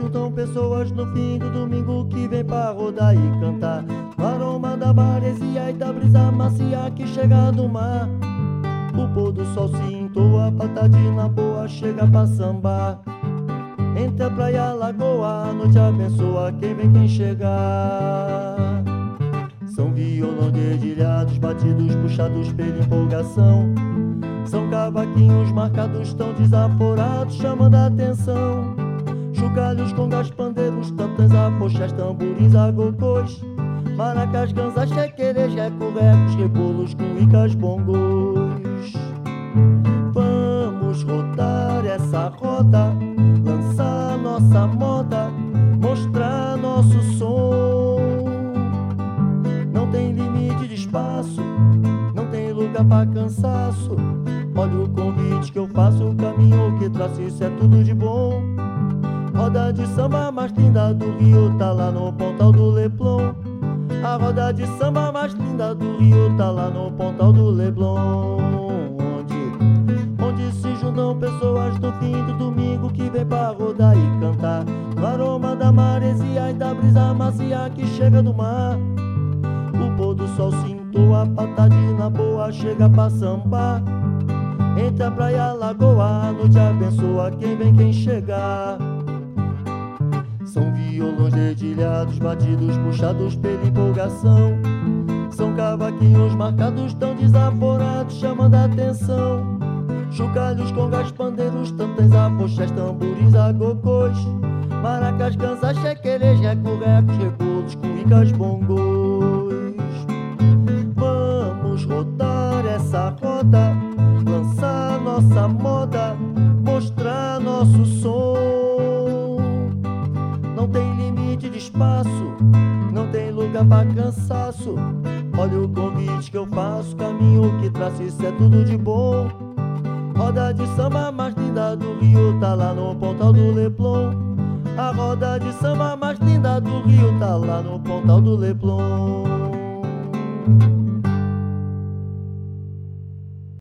juntam pessoas no fim do domingo que vem pra rodar e cantar. No aroma da maresia e da brisa macia que chega do mar. O pôr do sol se entoa, patadinha boa chega pra sambar. Entre a praia e a lagoa, a noite abençoa quem vem, quem chegar. São violões dedilhados, batidos, puxados pela empolgação. São cavaquinhos marcados, tão desaforados, chamando a atenção. Chocalhos, congas, pandeiros, tantãs, afoxás, tamborins, agogôs, maracás, ganzas, chequerês, recorrecos, rebolos, cuicas, bongos. Vamos rodar essa roda, lançar nossa moda, mostrar nosso som. Não tem limite de espaço, não tem lugar pra cansaço. Olha o convite que eu faço, o caminho que traço, isso é tudo de bom. Roda de samba mais linda do Rio tá lá no Pontal do Leblon. A roda de samba mais linda do Rio tá lá no Pontal do Leblon. Onde se juntam pessoas no fim do domingo que vem pra rodar e cantar. No aroma da maresia e da brisa macia que chega do mar. O pôr do sol se entoa, patadinha boa chega pra sambar. Entre a praia e a lagoa, a noite abençoa quem vem, quem chegar. São violões dedilhados, batidos, puxados pela empolgação. São cavaquinhos marcados, tão desaforados, chamando a atenção. Chocalhos, congas, pandeiros, tantãs, afoxás, tamborins, agogôs, maracás, ganzas, chequerês, recorrecos, rebolos, cuicas, bongos. Vamos rodar essa roda, lançar nossa moda, mostrar nosso som. Não tem limite de espaço, não tem lugar pra cansaço. Olha o convite que eu faço, caminho que traço, isso é tudo de bom. Roda de samba mais linda do Rio tá lá no Pontal do Leblon. A roda de samba mais linda do Rio tá lá no Pontal do Leblon.